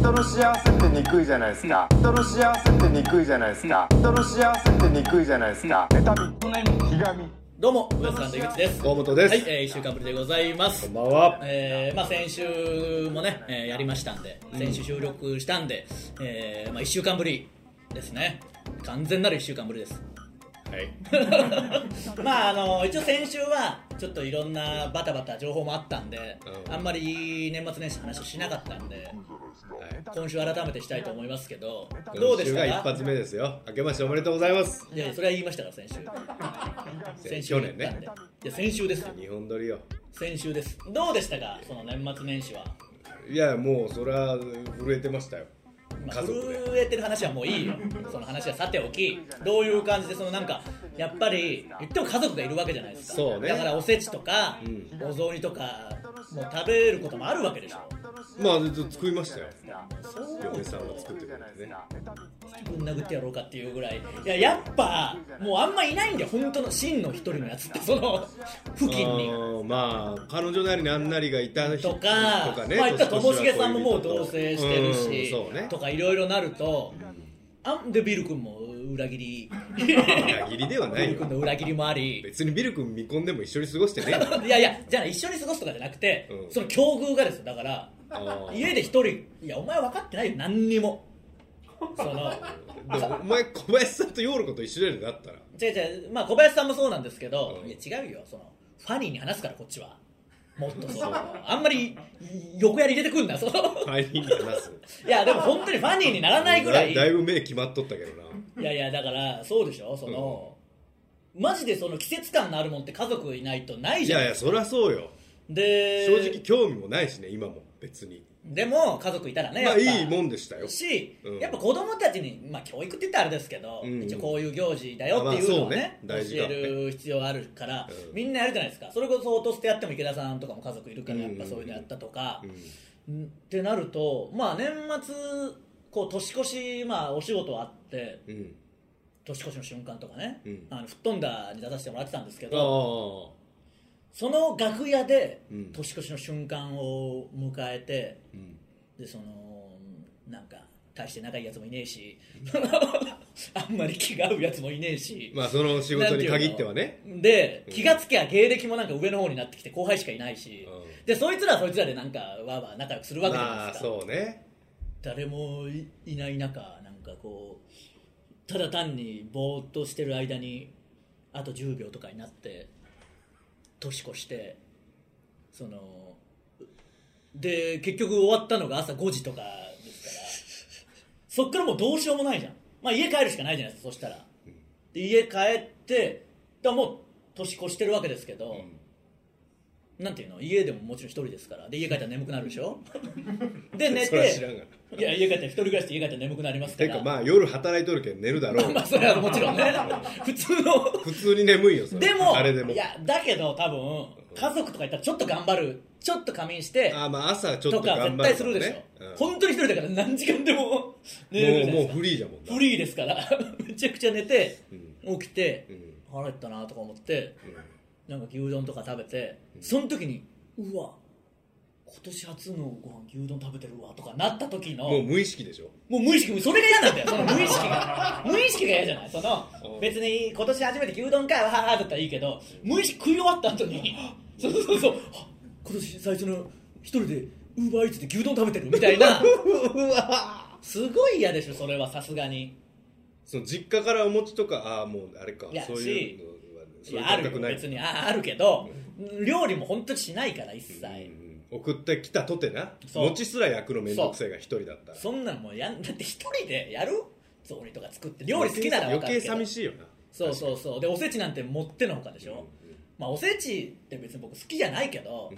人の幸せってにくいじゃないですか。人の幸せってにくいじゃないですか。人の幸せってにくいじゃないですか。妬み、ひがみ。 どうもウエストランド井口です。 河本です。 はい、1週間ぶりでございます。 こんばんは。 先週もね、やりましたんで、先週収録したんで、1週間ぶりですね。完全なる1週間ぶりです。 はい。 一応先週はちょっといろんなバタバタ情報もあったんで、あんまり年末年始の話をしなかったんで、今週改めてしたいと思いますけど、どうでしたか？ 今週が一発目ですよ。明けましておめでとうございます。 いやそれは言いましたから先週去年ね。 いや先週ですよ。 日本撮りよ。 先週です。どうでしたか、その年末年始は？ いやもうそれは震えてましたよ。 震えてる話はもういいよ。その話はさておき、どういう感じで、そのなんかやっぱり言っても家族がいるわけじゃないですか。 そうね。 だからおせちとか、お雑煮とかもう食べることもあるわけでしょ。 まあ作りましたよ。嫁さんが作ってくれてね。 ぶん殴ってやろうかっていうぐらい。いややっぱもうあんまいないんだよ、本当の真の一人のやつって、その付近に。 まあ彼女なりなんなりがいた人とかね。 まあ言ったらともしげさんももう同棲してるし、 そうね、 とかいろいろなると、でビル君も裏切り裏切りではないよ。 ビル君の裏切りもあり、 別にビル君見込んでも一緒に過ごしてねえいやいや、じゃあ一緒に過ごすとかじゃなくて、その境遇がですよ。だから家で一人、いやお前分かってないよ何にも。そのでもお前小林さんとヨーロこと一緒だったら違う、まあ小林さんもそうなんですけど、いや違うよ、そのファニーに話すからこっちは。もっとそうあんまり横やり入れてくんな、そのファニーに話す。 いやでも本当にファニーにならないぐらいだいぶ目決まっとったけどな。 いやいやだからそうでしょ、その、マジでその季節感のあるもんって家族いないとないじゃん。 いやいやそりゃそうよ。 で正直興味もないしね今も別に。 でも家族いたらね、 まあいいもんでしたよし、やっぱ子供たちに、まあ教育って言ったらあれですけど、一応こういう行事だよっていうのをね、教える必要があるから、みんなやるじゃないですか。それこそ落としてやっても池田さんとかも家族いるからやっぱそういうのやったとか、ってなると、まあ年末こう年越し、まあお仕事あって、年越しの瞬間とかね、吹っ飛んだに出させてもらってたんですけど、その楽屋で年越しの瞬間を迎えて、でそのなんか大して仲いいやつもいねえしあんまり気が合うやつもいねえし、 まあその仕事に限ってはね。 で気がつきゃ芸歴もなんか上の方になってきて後輩しかいないし、でそいつらはそいつらでなんかわーわー仲良くするわけじゃないですか。 そうね。 誰もいない中、なんかこうただ単にぼーっとしてる間にあと10秒とかになって年越して、そので結局終わったのが朝5時とかですからそっからもうどうしようもないじゃん。まあ家帰るしかないじゃないですか。そしたらで家帰ってだもう年越してるわけですけど、なんていうの、家でももちろん一人ですから。で家帰ったら眠くなるでしょで寝て、いや家帰ったら一人暮らしで家帰ったら眠くなりますから。 てかまあ夜働いとるけん寝るだろう。 まあそれはもちろんね普通に眠いよそれ。 でもあれでもいやだけど多分家族とかいったらちょっと頑張る、ちょっと仮眠してまあ朝ちょっととか絶対するでしょ。本当に一人だから何時間でも寝れるじゃないですか。 もうフリーじゃもんな。 フリーですからめちゃくちゃ寝て起きて腹減ったなとか思ってなんか牛丼とか食べて、その時にうわ今年初のご飯牛丼食べてるわとかなった時の、 もう無意識でしょ。 もう無意識、それが嫌なんだよ。その無意識が無意識が嫌じゃない。その別に今年初めて牛丼かわーだったらいいけど、無意識食い終わった後にそう今年最初の一人でウーバーイーツで牛丼食べてるみたいなすごい嫌でしょそれは。さすがにその実家からお餅とかもうあれか、そういうのあるよ別にあるけど、料理も本当にしないから一切、 送ってきたとてな、餅すら焼くのめんどくさいが一人だったら、 そんなのもうだって一人でやる雑煮とか作って料理好きなら分かるけど余計寂しいよな。 そうでおせちなんてもってのほかでしょ、まあおせちって別に僕好きじゃないけど、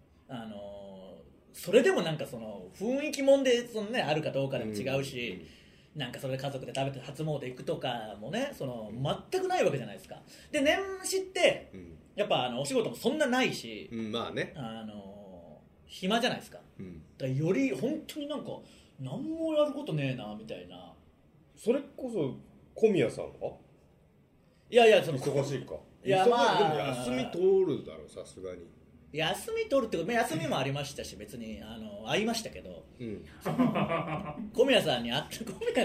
それでもなんかその雰囲気もんでその、ね、あるかどうかでも違うし、なんかそれで家族で食べて初詣行くとかもね、その全くないわけじゃないですか。で年始ってやっぱお仕事もそんなないし、 まあね、 暇じゃないですか、だからより本当になんか何もやることねえなみたいな。 それこそ小宮さんはいやその忙しいか。 いやまあでも休み取るだろさすがに。 休み取るってこと、休みもありましたし別に会いましたけど、 小宮さんに会って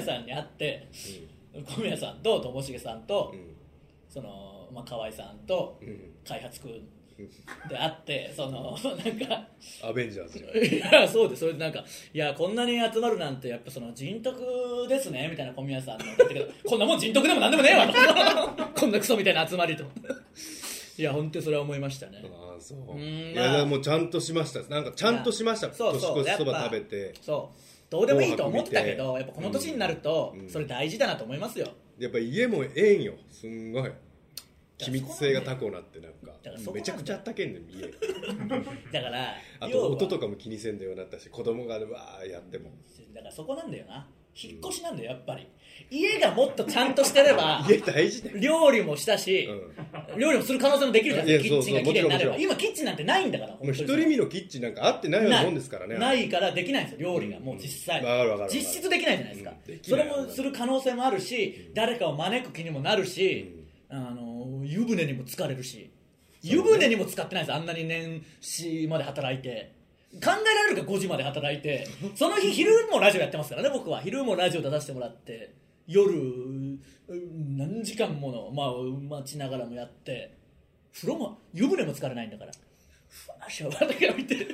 小宮さんとともしげさんと、その河合さんと開発くんで会ってなんかアベンジャーズいやそうです。それでなんかいやこんなに集まるなんてやっぱその人徳ですねみたいな小宮さんのだったけどこんなもん人徳でもなんでもねえわとこんなクソみたいな集まりといや本当にそれは思いましたね。 ああそう。いやもうちゃんとしました。なんかちゃんとしました。 そう年越しそば食べて。 そうどうでもいいと思ったけどやっぱこの年になるとそれ大事だなと思いますよ。 やっぱ家もええんよ。すんごい気密性が高くなってなんかめちゃくちゃあったけんねん家だからあと音とかも気にせんでようになったし子供がわーやってもだからそこなんだよな。引っ越しなんだよやっぱり。家がもっとちゃんとしてれば家大事だよ。 料理もしたし、料理もする可能性もできるじゃないですか。キッチンが綺麗になれば。今キッチンなんてないんだから。 もう一人身のキッチンなんかあってないようなもんですからね。 ないからできないんですよ料理がもう実際実質できないじゃないですか。それもする可能性もあるし誰かを招く気にもなるし、湯船にも疲れるし、湯船にも使ってないです。あんなに年始まで働いて考えられるか5時まで働いてその日昼もラジオやってますからね。僕は昼もラジオ出させてもらって夜何時間もの待ちながらもやって風呂も湯船も疲れないんだからふわしゃわだけ見て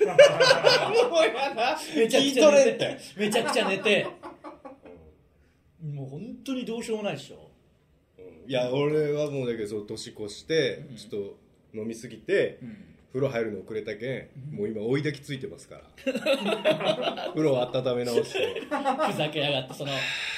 めちゃくちゃ寝てもう本当にどうしようもないでしょ。 いや俺はもうだけど年越してちょっと飲みすぎて、風呂入るの遅れたけん、もう今追い焚きついてますから風呂を温め直してふざけやがってその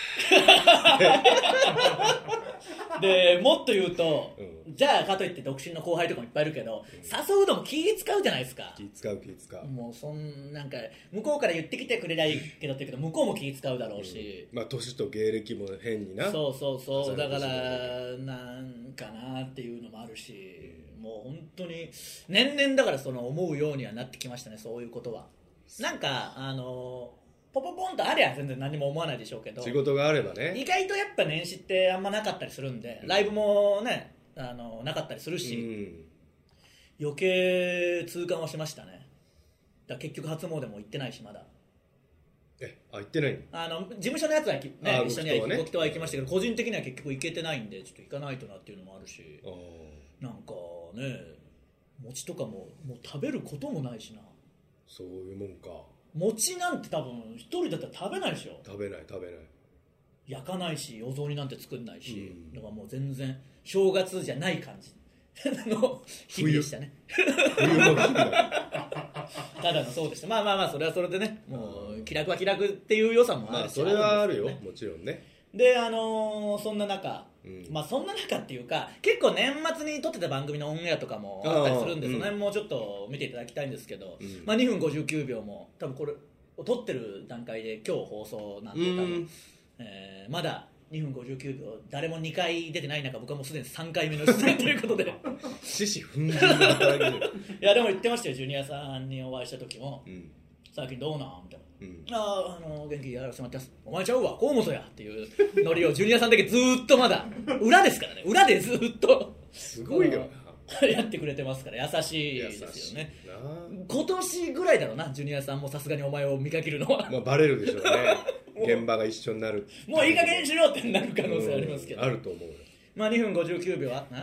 でもっと言うと、じゃあかといって独身の後輩とかもいっぱいいるけど、誘うのも気使うじゃないですか。 気使うもうなんか向こうから言ってきてくれりゃいいけどって言うけど向こうも気使うだろうし、 年と芸歴も変にな。 そうだからなんかなっていうのもあるし、もう本当に年々だからその思うようにはなってきましたね。そういうことはなんかポポポンとありゃ全然何も思わないでしょうけど、 仕事があればね。 意外とやっぱ年始ってあんまなかったりするんで、ライブもねなかったりするし、余計痛感はしましたね。だ結局初詣も行ってないしまだ。 行ってないの事務所のやつは、ね、一緒にご祈祷は行きましたけど、個人的には結局行けてないんでちょっと行かないとなっていうのもあるし、なんかね餅とかもう食べることもないしな。 そういうもんか。 餅なんて多分一人だったら食べないでしょ。 食べない焼かないしお雑煮なんて作んないし、だからもう全然正月じゃない感じの日々でしたね。 冬の日々 ただのそうでした。まあそれはそれでね、もう気楽は気楽っていう良さもあるし、 それはあるよ、もちろんね。 でそんな中、そんな中っていうか結構年末に撮ってた番組のオンエアとかもあったりするんで、その辺もちょっと見ていただきたいんですけど、2分59秒も多分これを撮ってる段階で今日放送なんで多分、まだ2分59秒誰も2回出てない中、僕はもうすでに3回目の出演ということで獅子奮迅の働きでいやでも言ってましたよ。ジュニアさんにお会いした時も、最近どうなんみたいな、元気やらせてもらってます。お前ちゃうわ河本やっていうノリをジュニアさんだけずっとまだ裏ですからね、裏でずっとすごいよやってくれてますから優しいですよね。今年ぐらいだろうな、ジュニアさんもさすがにお前を見かけるのはバレるでしょうね現場が一緒になる。 もういい加減にしろってなる可能性ありますけど、 あると思うよ。 2分59秒は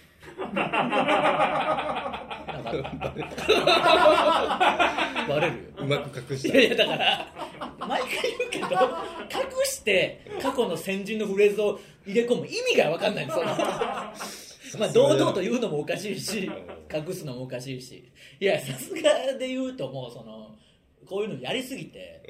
バレるよ。 うまく隠した。 いやだから毎回言うけど隠して過去の先人のフレーズを入れ込む意味が分かんないんですよ堂々と言うのもおかしいし隠すのもおかしいし、いやさすがで言うともうこういうのやりすぎて、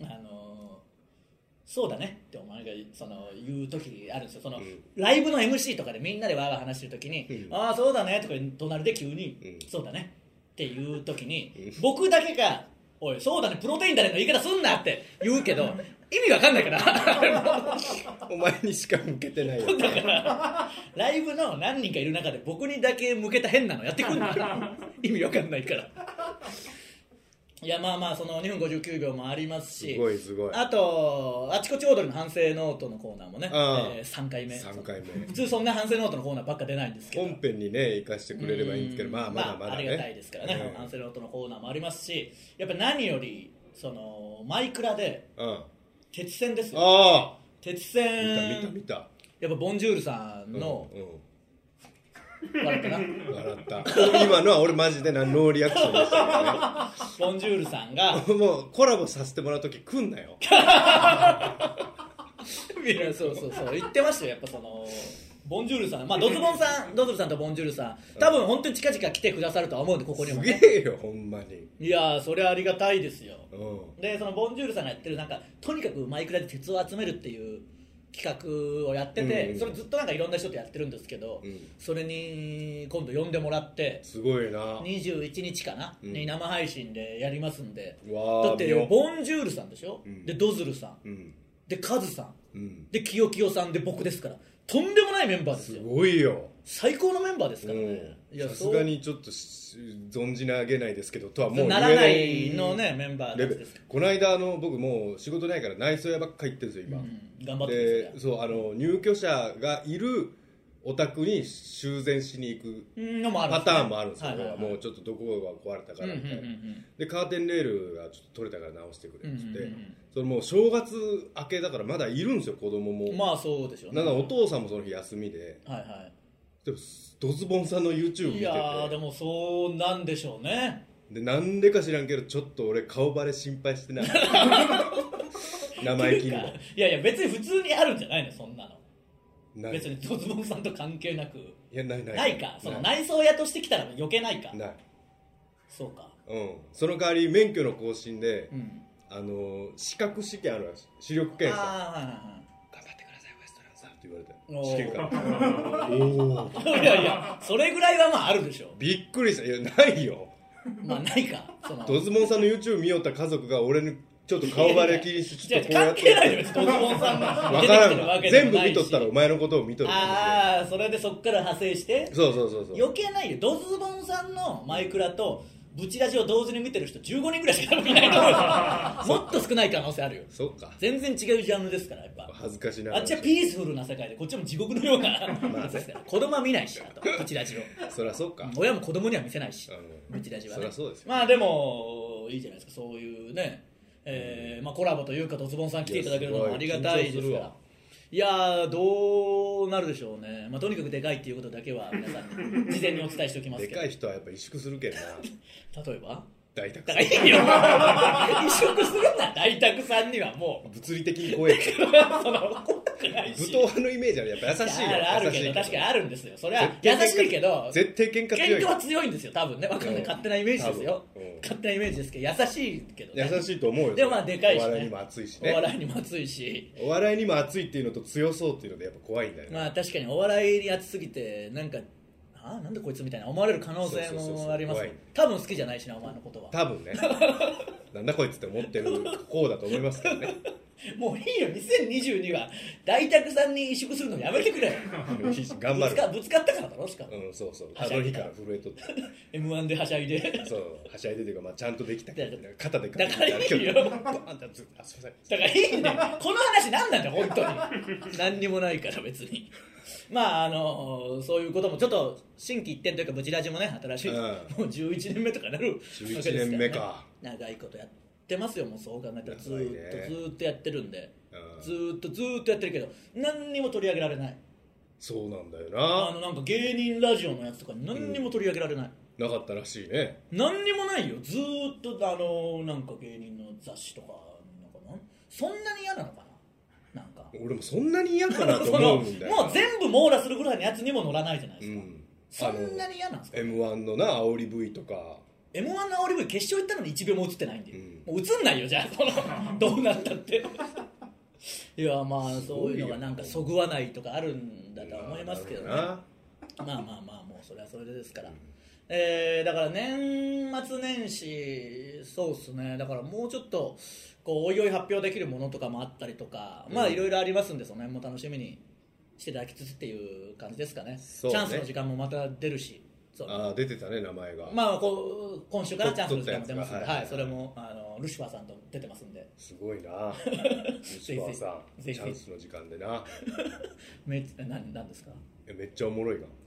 そうだねってお前が言う時あるんですよ。ライブの MC とかでみんなでわーわー話してる時に、ああそうだねとか隣で急に、そうだねっていう時に、僕だけがおいそうだねプロテインだねの言い方すんなって言うけど意味わかんないからお前にしか向けてないよだからライブの何人かいる中で僕にだけ向けた変なのやってくんな意味わかんないから。いやその2分59秒もありますし、 すごいあとあちこちオードリーの反省ノートのコーナーもね、3回目普通そんな反省ノートのコーナーばっか出ないんですけど、 本編にね生かしてくれればいいんですけど、まだまだね、 ありがたいですからね、反省ノートのコーナーもありますし、やっぱ何よりそのマイクラで鉄線ですよ。 ああ鉄線見たやっぱボンジュールさんの、笑ったな笑った今のは俺マジでノーリアクションでしたけどねボンジュールさんがもうコラボさせてもらうとき来んなよいやそう言ってましたよ。やっぱそのボンジュールさん、まあドズボンさん、ドズルさんとボンジュールさん多分本当に近々来てくださるとは思うんで、ここにも、ね、 すげえよほんまに。 いやそれはありがたいですよ。でそのボンジュールさんがやってるなんかとにかくマイクラで鉄を集めるっていう企画をやってて、それずっとなんかいろんな人とやってるんですけど、それに今度呼んでもらってすごいな 21日かな、に生配信でやりますんで、 だってボンジュールさんでしょ、でドズルさん、でカズさん、でキヨキヨさんで僕ですから、とんでもないメンバーですよ。 すごいよ、 最高のメンバーですからね。 さすがにちょっと存じ上げないですけどとはもうならないのねメンバーです。 この間僕もう仕事ないから内装屋ばっか行ってるんですよ今、 頑張ってますね。そう入居者がいるお宅に修繕しに行くパターンもあるんですよ。もうちょっとどこが壊れたからみたいな、でカーテンレールがちょっと取れたから直してくれって言って、それもう正月明けだからまだいるんですよ子供も。 まあそうでしょうね。 なんかお父さんもその日休みで、でもドズボンさんの YouTube 見てて、いやでもそうなんでしょうね。 でなんでか知らんけどちょっと俺顔バレ心配してない生意気にも。 いや別に普通にあるんじゃないのそんなの。別にドズボンさんと関係なく。いやないか、その内装屋としてきたら余計ないか。 ない。 そうか。 その代わり免許の更新で、資格試験あるわ、視力検査。頑張ってくださいウエストランさんって言われた。試験から。 いやそれぐらいはまああるでしょ。 びっくりした。いやないよ。 まあないか。 ドズボンさんの YouTube 見よった家族が俺にちょっと顔バレ気にしてちょっとこうやって関係ないよ別にドズボンさんが出てきてるわけでもないし。全部見とったらお前のことを見とる。それでそっから派生してそう余計ないよ。ドズボンさんのマイクラとブチラジを同時に見てる人15人ぐらいしかいないと思うからもっと少ない可能性あるよ。 そうか。 全然違うジャンルですから。やっぱ恥ずかしな。 あっちはピースフルな世界でこっちも地獄のようなですから。子供は見ないし、あとブチラジをそりゃそうか。 親も子供には見せないし、ブチラジはね。 そりゃそうですよ。 まあでもいいじゃないですか、そういうね、まあコラボというかドズボンさん来ていただけるのもありがたいですから。いやどうなるでしょうね。まあとにかくでかいっていうことだけは皆さんに事前にお伝えしておきますけど。 でかい人はやっぱ萎縮するけどな。 例えば大沢だからいいよ萎縮するな大沢さんにはもう物理的に怖いけど武闘派のイメージはやっぱ優しいよ。 あるけど確かにあるんですよ。それは優しいけど絶対喧嘩強い。 喧嘩は強いんですよ多分ね。わかんない、勝手なイメージですよ。勝手なイメージですけど優しいけどね。 優しいと思うよ。 でもまあでかいしね。 お笑いにも熱いしね。 お笑いにも熱いし、 お笑いにも熱いっていうのと強そうっていうのでやっぱ怖いんだよね。 まあ確かにお笑いに熱すぎてなんかなんでこいつみたいな思われる可能性もあります。多分好きじゃないしなお前のことは。 多分ねなんだこいつって思ってる方だと思いますけどねもういいよ2022は大沢さんに萎縮するのやめてくれ頑張る。 ぶつかったからだろしかも。 そうあの日から震えとって M1 ではしゃいでそうはしゃいでというか、まあ、ちゃんとできたけど肩でだからいいよだからいいんだよこの話何なんだよ本当に何にもないから別にまあそういうこともちょっと心機一転というかブチラジもね新しい、もう11年目とかなる 11年目か。 長いことやってますよ。もうそう考えたらずっとやってるんで、ずっとやってるけど何にも取り上げられない。 そうなんだよな。 なんか芸人ラジオのやつとか何にも取り上げられない、 なかったらしいね。 何にもないよ。ずっとなんか芸人の雑誌とかなんかそんなに嫌なのかな。なんか俺もそんなに嫌かなと思うんだよもう全部網羅するぐらいのやつにも乗らないじゃないですか、そんなに嫌なんですか。 M1 のな煽り V とか M1 の煽り V 決勝行ったのに1秒も映ってないんで、もう映んないよじゃあどうなったっていやまあそういうのがなんかそぐわないとかあるんだとは思いますけどね。まあもうそれはそれでですから、だから年末年始そうっすね。だからもうちょっとこうおいおい発表できるものとかもあったりとか、まあいろいろありますんでその辺も楽しみにしていただきつつっていう感じですかね。チャンスの時間もまた出るし。 出てたね名前が。 まあ今週からチャンスの時間も出ますんで、はい、それもルシファーさんと出てますんで。 すごいなルシファーさんチャンスの時間でな何ですか。 めっちゃおもろいが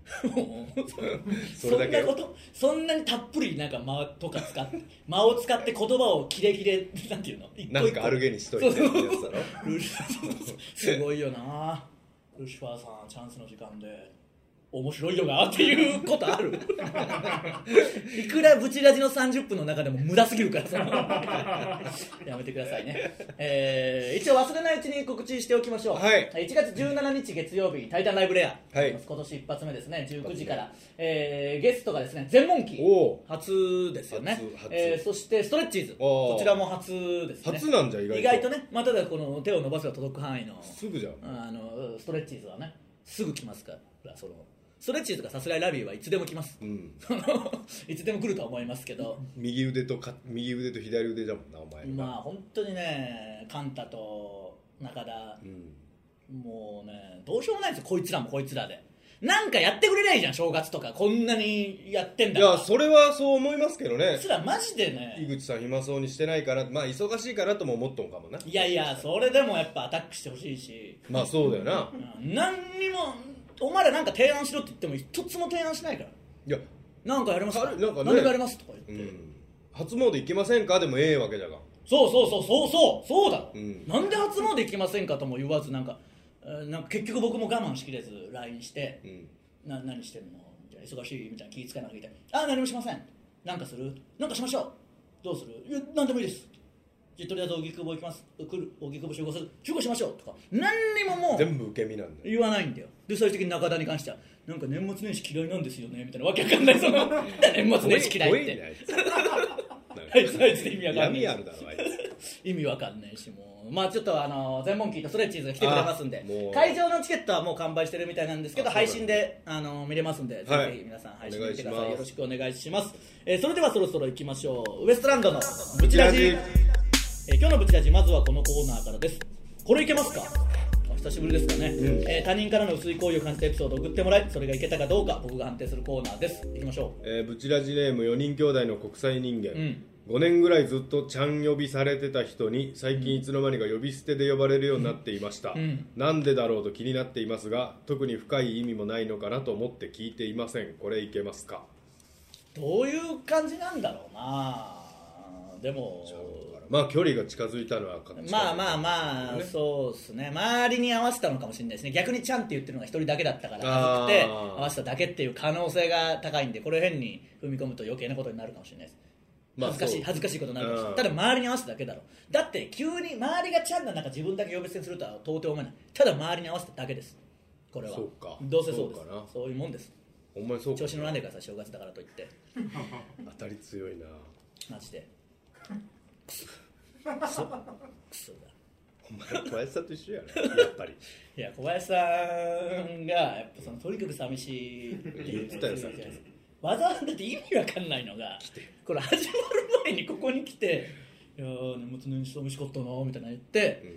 それだけそんなにたっぷりなんか間とか使って間を使って言葉をキレキレなんていうの一個一個なんかアルゲにしといてってやつだろすごいよな。ルシファーさんチャンスの時間で面白いよなっていうことあるいくらブチラジの30分の中でも無駄すぎるからさやめてくださいね、一応忘れないうちに告知しておきましょう、 はい、 1月17日月曜日タイタンライブレア、 はい、 今年一発目ですね19時から、ゲストがですね全問記初ですよね、そしてストレッチーズこちらも初ですね。 初なんじゃ意外とね、まあ、ただこの手を伸ばせば届く範囲のすぐじゃんストレッチーズはねすぐ来ますからそのストレッチーズとかさすらいラビーはいつでも来ます、いつでも来るとは思いますけど右腕と左腕じゃもんなお前まあ本当にねカンタと中田、もうねどうしようもないんですよこいつらもこいつらでなんかやってくれないじゃん正月とかこんなにやってんだから。 いやそれはそう思いますけどね。 こいつらマジでね井口さん暇そうにしてないからまあ忙しいからとも思っとんかもな。 いやいやそれでもやっぱアタックしてほしいしまあそうだよな、 何にもお前らなんか提案しろって言っても一つも提案しないから。 いやなんかやりますかなんか、ね、 何でもやりますとか言って、 初詣行きませんかでもええわけじゃがそうだろ、なんで初詣行きませんかとも言わずなんか結局僕も我慢しきれず LINE して、何してんのみたいな忙しいみたいな気遣いながら言って何もしませんなんかするなんかしましょうどうするいや何でもいいですじゃとりあえず荻窪行きます来る荻窪集合する集合しましょうとか何にももう全部受け身なんだよ言わないんだよ。で最終的に中田に関してはなんか年末年始嫌いなんですよねみたいなわけわかんないその年末年始嫌いってあいつで意味わかんない闇あるだろあいつ意味わかんないしもうまあちょっと全問キーとストレッチーズが来てくれますんで会場のチケットはもう完売してるみたいなんですけど配信で見れますんで、ぜひ皆さん配信見てください。よろしくお願いします。それではそろそろ行きましょう。ウエストランドのブチラジ。今日のブチラジまずはこのコーナーからです。これいけますか？久しぶりですかね、他人からの薄い行為を感じたエピソードを送ってもらいそれがいけたかどうか僕が判定するコーナーです。いきましょう。 ブチラジネーム4人兄弟の国際人間、5年ぐらいずっとちゃん呼びされてた人に最近いつの間にか呼び捨てで呼ばれるようになっていました、なんでだろうと気になっていますが特に深い意味もないのかなと思って聞いていません。これいけますか？ どういう感じなんだろうな。でもまあ距離が近づいたのはまあそうですね。周りに合わせたのかもしれないですね。逆にちゃんって言ってるのが一人だけだったから恥ずくて合わせただけっていう可能性が高いんでこれ変に踏み込むと余計なことになるかもしれないです。恥ずかしいことになるかもしれない。ただ周りに合わせただけだろ。だって急に周りがちゃんな中自分だけ呼び捨てにするとは到底思えない。ただ周りに合わせただけです。これはそうかどうせそうです。そういうもんです。 お前そうか調子乗らねえからさ正月だからといって当たり強いなマジでクソだ。 お前小林さんと一緒やねやっぱりいや小林さんがやっぱそのとにかく寂しいって言ってたよさっきわざわざだって意味わかんないのがこれ始まる前にここに来ていや年末年始寂しかったなみたいな言って、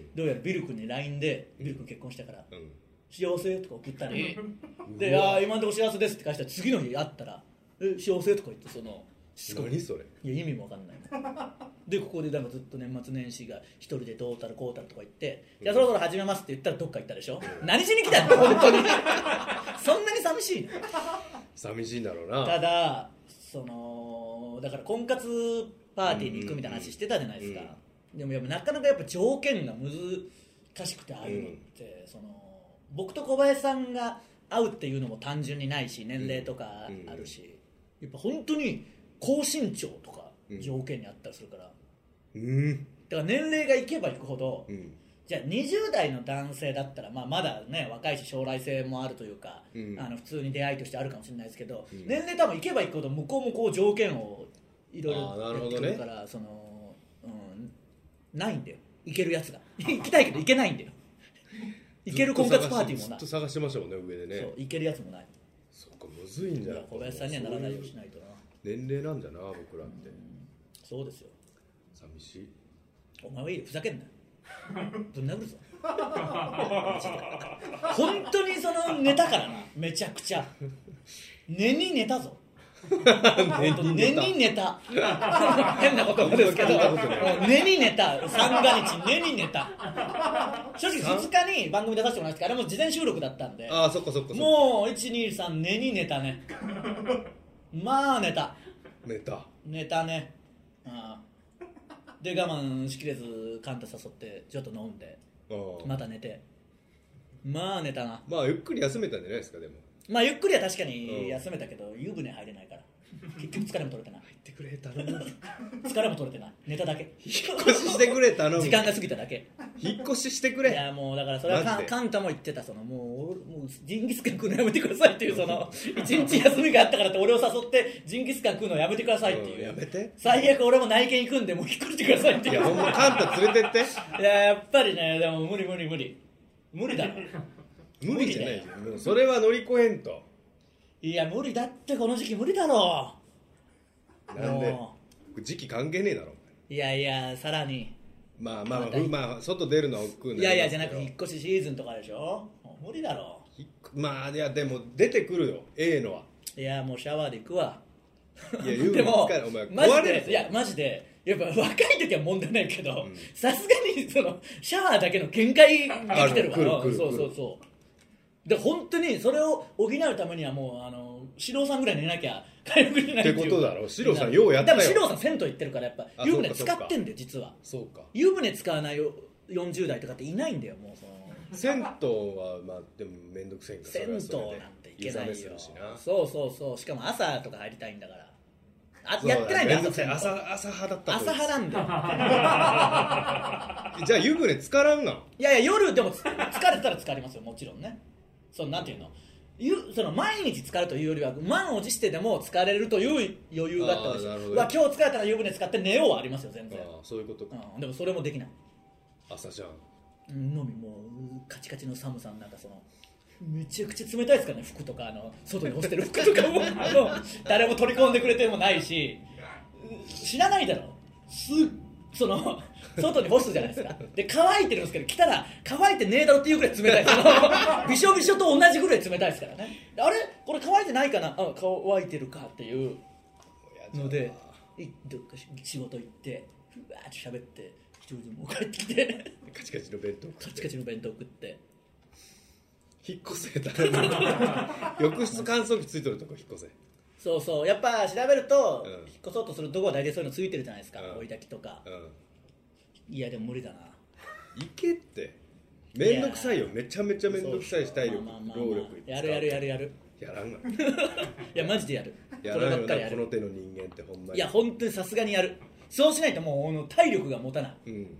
どうやらビル君に LINE でビル君結婚したから、幸せとか送ったりで今のところ幸せですって返したら次の日会ったら幸せとか言ってその何それいや意味もわかんないでここでなんかずっと年末年始が一人でどうたらこうたらとか言って、じゃあそろそろ始めますって言ったらどっか行ったでしょ、何しに来たの本当にそんなに寂しいの？ 寂しいんだろうな。 ただだから婚活パーティーに行くみたいな話してたじゃないですか、でもやっぱなかなかやっぱ条件が難しくてああいうのって、僕と小林さんが会うっていうのも単純にないし年齢とかあるし、やっぱ本当に高身長とか条件にあったりするから、だから年齢がいけばいくほど、じゃあ20代の男性だったら、まだね若いし将来性もあるというか、普通に出会いとしてあるかもしれないですけど、年齢多分いけばいくほど向こうもこう条件をいろいろやってくるから、ないんだよいけるやつが行きたいけど行けないんだよ行ける婚活パーティーもない。 ずっと探してましたもんね上でね。 そう行けるやつもない。 そっかむずいんじゃない。 小林さんにはならないようにしないとな。 年齢なんじゃな僕らって。 そうですよ。 寂しい。 お前はいいよふざけんなぶん殴るぞ本当に寝たからなめちゃくちゃ寝たぞ寝に寝た変なことですけど寝に寝た三が日寝に寝た正直2日に番組出させてもらいましたけどあれも事前収録だったんであそっかもう123寝に寝たねまあ寝たねで我慢しきれずカンタ誘ってちょっと飲んでまた寝てまあ寝たなまあゆっくり休めたんじゃないですかでもまあゆっくりは確かに休めたけど湯船入れないから結局疲れも取れてない入ってくれ頼む疲れも取れてない寝ただけ引っ越ししてくれ頼む時間が過ぎただけ引っ越ししてくれいやもうだからそれはカンタも言ってたもうジンギスカン食うのやめてくださいっていう一日休みがあったからって俺を誘ってジンギスカン食うのやめてくださいっていうやめて最悪俺も内見行くんでもう引っ越してくださいっていういやほんまカンタ連れてっていややっぱりねでも無理だろ無理じゃないじゃんもうそれは乗り越えんといや無理だってこの時期無理だろなんで時期関係ねえだろいやさらにまあ外出るのは億劫いやじゃなく引っ越しシーズンとかでしょ無理だろまあいやでも出てくるよのはいやもうシャワーで行くわいや言うでもお前マ壊れるジでいやマジでやっぱ若い時は問題ないけどさすがにシャワーだけの限界が来てるわそうで本当にそれを補うためにはもう四郎さんぐらい寝なきゃ回復しないってことだろ四郎さんようやったよでも四郎さん銭湯行ってるからやっぱ湯船使ってんだよ実はそうか湯船使わない40代とかっていないんだよもう銭湯はまあでも面倒くせえんか銭湯なんていけないよそうしかも朝とか入りたいんだからやってないんだよ朝派だった朝派なんだよじゃあ湯船浸からんがいや夜でも疲れたら浸かりますよもちろんねなんていうの毎日浸かるというよりは満を持してでも疲れるという余裕があったわけですよ今日疲れたら湯船使って寝ようはありますよ全然そういうことか、 でもそれもできない朝じゃんのみもうカチカチの寒さなんかめちゃくちゃ冷たいですからね服とか外に干してる服とかも誰も取り込んでくれてもないし知らないだろ外に干すじゃないですかで乾いてるんですけど来たら乾いてねえだろっていうぐらい冷たいびしょびしょと同じぐらい冷たいですからねあれこれ乾いてないかな乾いてるかっていうのでどっか仕事行ってふわーって喋って一人でもう帰ってきてカチカチの弁当食って引っ越せた浴室乾燥機ついてるとこ引っ越せそうやっぱ調べると、引っ越そうとするとこは大体そういうのついてるじゃないですか、追い焚きとか、いやでも無理だな行けってめんどくさいよめちゃめちゃめんどくさいし体力労力やるやらんがいやマジでやるやらんよなこの手の人間ってほんまにいや本当にさすがにやるそうしないともう体力が持たない、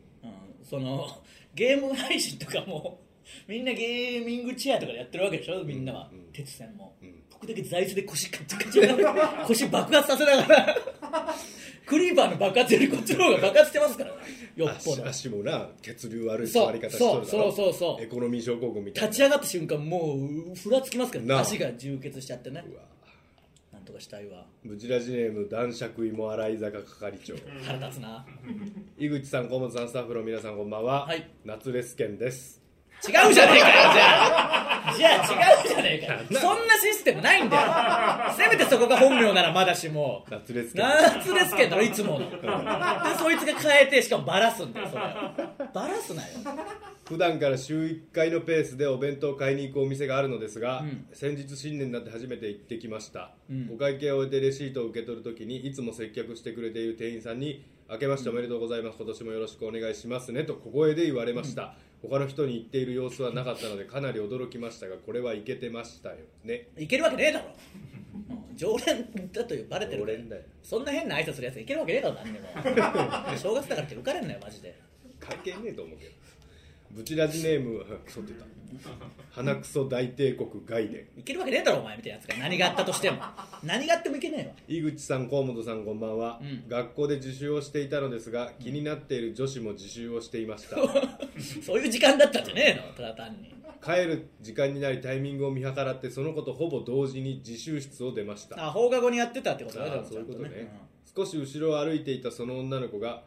ゲーム配信とかもみんなゲーミングチェアとかでやってるわけでしょみんなは、鉄線も、僕だけ座椅子で腰カチカチ腰爆発させながらクリーパーの爆発よりこっちの方が爆発してますからねよっぽど足もな血流悪い座り方しとるだろそうエコノミー症候群みたいな立ち上がった瞬間もうふらつきますから足が充血しちゃってねなんとかしたいわブチラジネーム男爵芋洗い坂係長腹立つな井口さん河本さんスタッフの皆さんこんばんは、 はい、 夏レス券です違うじゃねえかよじゃあ違うじゃねえかよそんなシステムないんだよせめてそこが本名ならまだしも夏レス券だろいつものでそいつが変えてしかもバラすんだよそれバラすなよ普段から週1回のペースでお弁当を買いに行くお店があるのですが、先日新年になって初めて行ってきました、お会計を終えてレシートを受け取るときにいつも接客してくれている店員さんに明けましておめでとうございます、今年もよろしくお願いしますねと小声で言われました、他の人に言っている様子はなかったのでかなり驚きましたがこれはいけてましたよねいけるわけねえだろ常連だとバレてる常連だよそんな変な挨拶するやついけるわけねえだろ何でも正月だからって浮かれんなよマジで関係ねえと思うけどブチラジネームそってた鼻くそ大帝国外伝いけるわけねえだろお前みたいなやつが何があったとしても何があってもいけねえわ井口さん河本さんこんばんは、学校で自習をしていたのですが気になっている女子も自習をしていましたそういう時間だったんじゃねえのただ単に帰る時間になりタイミングを見計らってその子とほぼ同時に自習室を出ました放課後にやってたってことねそういうことね、少し後ろを歩いていたその女の子が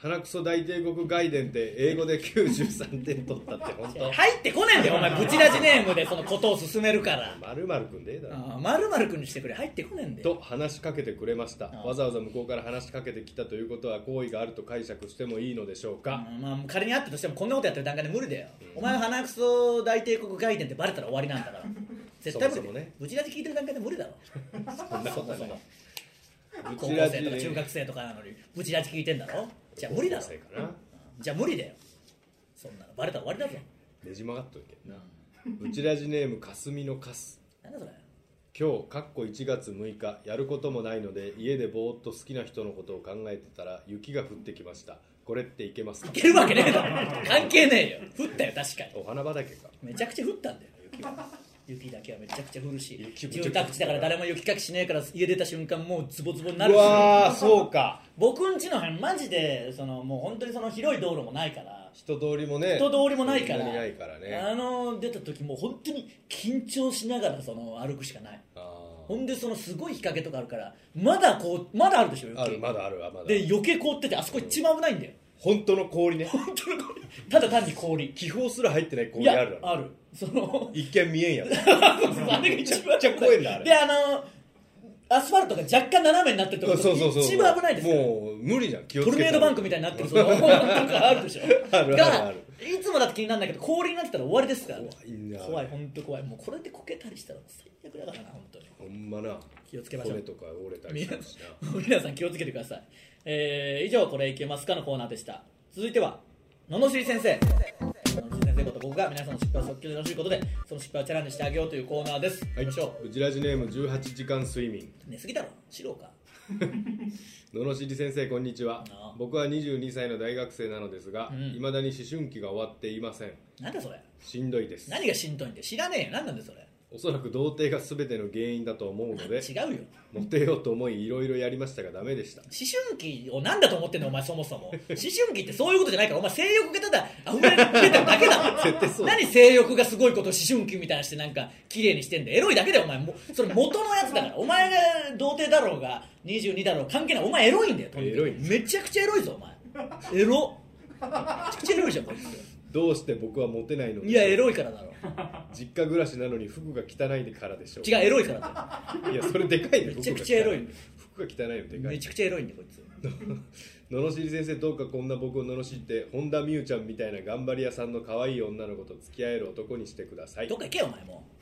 鼻くそ大帝国外伝って英語で93点取ったって本当入ってこねえんだよお前ブチラジネームでそのことを進めるから 〇〇くんでええだろ 〇〇くんにしてくれ入ってこねえんだよと話しかけてくれました。わざわざ向こうから話しかけてきたということは好意があると解釈してもいいのでしょうか。 まあ仮にあったとしてもこんなことやってる段階で無理だよ、お前の鼻くそ大帝国外伝ってバレたら終わりなんだから絶対無理だよ、ね、ブチラジ聞いてる段階で無理だろそんなことない高校生とか中学生とかなのにブチラジ聞いてんだろじゃあ無理だろじゃあ無理だよそんなのバレたら終わりだぞねじ曲がっとるけどな、ブチラジネームかすみのかすなんだそれ今日1月6日やることもないので家でぼーっと好きな人のことを考えてたら雪が降ってきました。これっていけますか。 いけるわけねえだろ関係ねえよ降ったよ確かにお花畑かめちゃくちゃ降ったんだよ雪だけはめちゃくちゃ降るし住宅地だから誰も雪かきしねえから家出た瞬間もうズボズボになるしうわーそうか僕ん家の辺マジでもう本当に広い道路もないから人通りもね人通りもないからないからね出た時もう本当に緊張しながら歩くしかないほんですごい日陰とかあるからまだあるでしょ雪まだあるで余計凍っててあそこ一番危ないんだよ本当の氷ね本当の氷ただ単に氷気泡すら入ってない氷あるある一見見えんやろあれが一番めっちゃ怖いんだあれでアスファルトが若干斜めになってるところ一番危ないですよもう無理じゃん気をつけトルネードバンクみたいになってるとかあるでしょあるいつもだって気になるんだけど氷になってたら終わりですから怖い本当怖いもうこれでこけたりしたら最悪だからな本当にほんまな気をつけましょう骨とか折れたりしたしな皆さん気をつけてください、以上これいけますかのコーナーでした。続いては罵り先生こと僕が皆さんの失敗を即興で楽しいことでその失敗をチャレンジしてあげようというコーナーです。 はい、ブチラジネーム18時間睡眠寝すぎだろ知ろうか罵り先生こんにちは。僕は22歳の大学生なのですが未だに思春期が終わっていません。 なんだそれしんどいです。 何がしんどいんで知らねえよ何なんでそれ。 おそらく童貞が全ての原因だと思うので違うよモテようと思いいろいろやりましたがダメでした。 思春期を何だと思ってんのお前そもそも思春期ってそういうことじゃないからお前性欲がただ溢れてるだけだ絶対そう。 何性欲がすごいことを思春期みたいなしてなんか綺麗にしてんでエロいだけだよお前それ元のやつだからお前が童貞だろうが22だろう関係ないお前エロいんだよとにかくエロいめちゃくちゃエロいぞお前エロめちゃくちゃエロいじゃんこいつ。 どうして僕はモテないのでいやエロいからだろ実家暮らしなのに服が汚いからでしょう。 違うエロいからだいやそれでかいね。 めちゃくちゃエロい服が汚いのでかい。 めちゃくちゃエロいんでこいつ罵り先生どうかこんな僕を罵って本田美優ちゃんみたいな頑張り屋さんの可愛い女の子と付き合える男にしてください。 どっか行けよお前も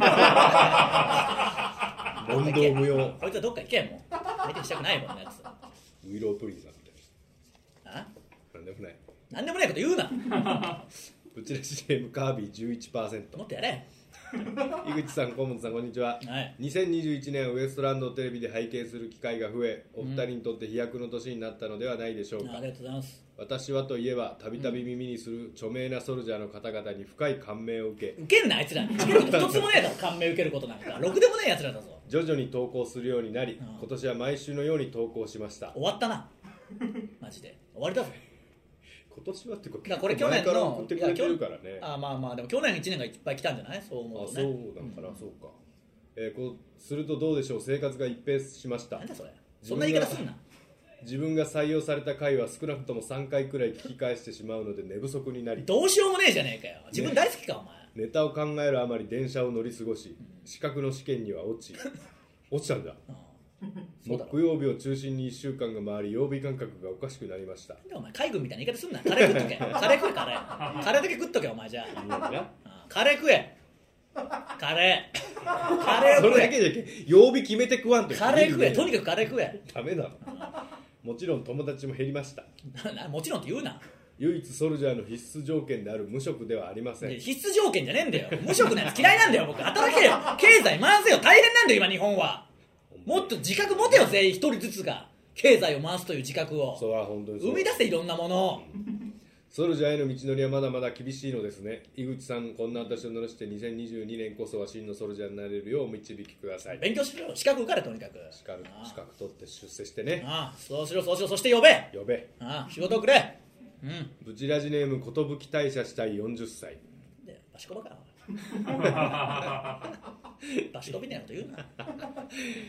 問答無用。 こいつはどっか行けもう相手にしたくないもんねやつウィロープリンさんみたいな。 あなんでもない。 なんでもないこと言うなブチラジネームカービィ 11%。 もっとやれ井口さん河本さんこんにちは、 はい、 2021年ウエストランドをテレビで拝見する機会が増えお二人にとって飛躍の年になったのではないでしょうか、 ありがとうございます。 私はといえばたびたび耳にする著名なソルジャーの方々に深い感銘を受け受けんなあいつら受けること一つもねえだろ感銘受けることなんかろくでもねえやつらだぞ。 徐々に投稿するようになり今年は毎週のように投稿しました。 終わったなマジで終わりだぞ今年はっていうかこれ去年からの送ってくれてるからね。 まあでも去年1年がいっぱい来たんじゃない。そう思うとね。 そうなんかな、そうか、こうするとどうでしょう。生活が一変しました。 なんだそれそんな言い方すんな。 自分が採用された回は少なくとも3回くらい聞き返してしまうので寝不足になりどうしようもねえじゃねえかよ自分大好きか、お前ネタを考えるあまり電車を乗り過ごし資格の試験には落ちたんだ木曜日を中心に1週間が回り曜日感覚がおかしくなりました。 お前海軍みたいな言い方すんな。カレー食っとけカレー食えカレーだけ食っとけお前じゃあカレー食えカレーそれだけじゃけ曜日決めて食わんとカレー食えとにかくカレー食えダメだろもちろん友達も減りましたもちろんって言うな。 唯一ソルジャーの必須条件である無職ではありません。 必須条件じゃねえんだよ無職なんて嫌いなんだよ僕。働けよ経済回せよ大変なんだよ今日本は。もっと自覚持てよ全員一人ずつが経済を回すという自覚をそうは本当にそう生み出せいろんなものをソルジャーへの道のりはまだまだ厳しいのですね。井口さんこんな私を乗らして2022年こそは真のソルジャーになれるようお導きください。 勉強しろ資格受かれとにかく資格取って出世してね。 そうしろそして呼べ仕事をくれ。 ブチラジネーム寿退社したい40歳でバシコバかバシ飛びねえこと言うな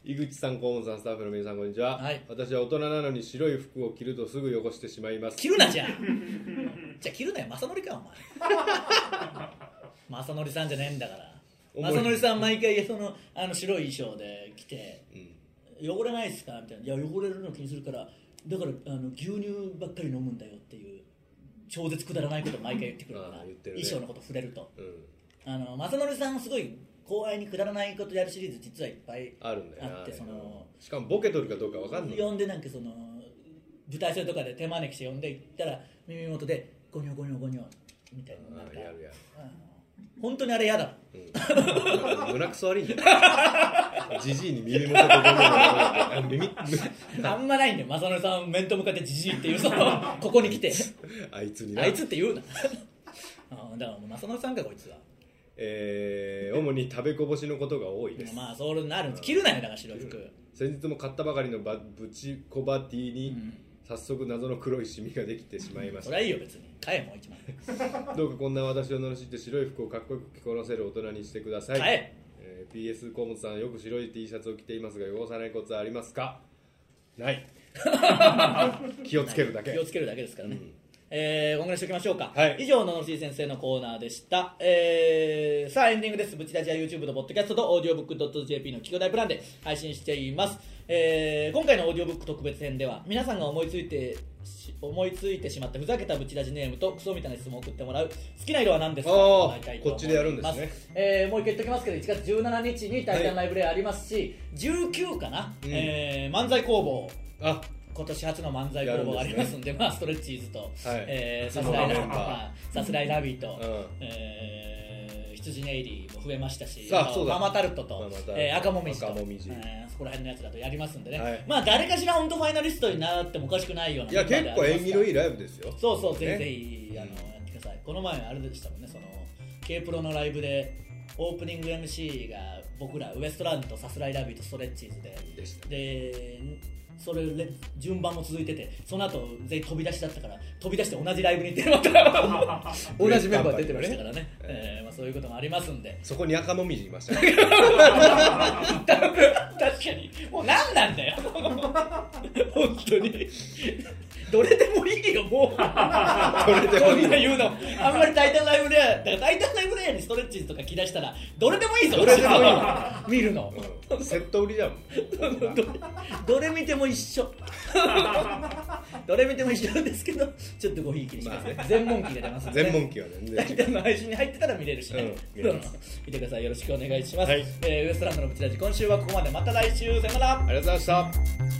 井口さん、河本さん、スタッフの皆さん、こんにちは、 はい、 私は大人なのに白い服を着るとすぐ汚してしまいます。 着るなじゃあじゃあ着るなよ、正則かお前正則さんじゃねえんだから。正則さん毎回その白い衣装で着て、汚れないっすかみたいな。いや汚れるの気にするから、だから牛乳ばっかり飲むんだよっていう超絶くだらないことを毎回言ってくるから、衣装のこと触れると、正則さんすごい後輩にくだらないことやるシリーズ実はいっぱいあるんだよな。そのしかもボケとるかどうか分かんない。 呼んでなんかその舞台袖とかで手招きして呼んでいったら耳元でゴニョゴニョゴニョみたいな、なんかやる本当にあれ嫌だ。 胸くそ悪いんだよ。ジジイに耳元でゴニョゴニョ。 あんまないんだよ。正則さん面と向かってジジイっていうそのここに来てあいつにあいつって言うな。だから正則さんかこいつは。 主に食べこぼしのことが多いです。 まあそうなるんです。着るなよだから白い服。 先日も買ったばかりのブチコバティに、早速謎の黒いシミができてしまいました。 それはいいよ別に。買えもう一枚。 どうかこんな私を罵って白い服をかっこよく着こなせる大人にしてください。 買え。 PS 河本さんよく白い T シャツを着ていますが汚さないコツはありますか？ない。気をつけるだけ。 気をつけるだけですからね。こんぐらいにしておきましょうか、 はい、 以上ののしい先生のコーナーでした、さあエンディングです。ブチラジは YouTube と Podcast と audiobook.jp の企業大プランで配信しています。今回のオーディオブック特別編では皆さんが思いついてしまったふざけたブチラジネームとクソみたいな質問を送ってもらう好きな色は何ですかこっちでやるんですね。 もう一回言っておきますけど1月17日にタイタンライブレイありますし、19かな、漫才工房今年初の漫才工房がありますんで、まあ、ストレッチーズと、さすらいラビーと、羊ネイリーも増えましたし、ママタルトと、赤もみじと、そこら辺のやつだとやりますんでね、まあ誰かしら本当ファイナリストになってもおかしくないような。 いや結構縁起のいいライブですよ。 そうそう、ぜひぜひやってください。この前あれでしたもんね、その K プロのライブでオープニング MC が僕らウエストランドとさすらいラビーとストレッチーズでそれ順番も続いてて、その後全員飛び出しだったから飛び出して同じライブに行ってまた同じメンバー出てましたからね、まあ、そういうこともありますんで、 そこに赤もみじいましたね。 確かにもう何なんだよ本当にどれでもいいよもうこんな言うのあんまりタイタンライブレアだからタイタンライブレアにストレッチーズとか着出したらどれでもいいぞ。 どれでもいい見るの、 セット売りじゃん。 どれ見ても一緒どれ見ても一緒なんですけど、ちょっとごひいきにしますね、全問記で出ますので、 全問記はねタイタンの配信に入ってたら見れるしね、見てください。よろしくお願いします。ウエストランドのブチラジ、今週はここまで。また来週、さよなら。 ありがとうございました。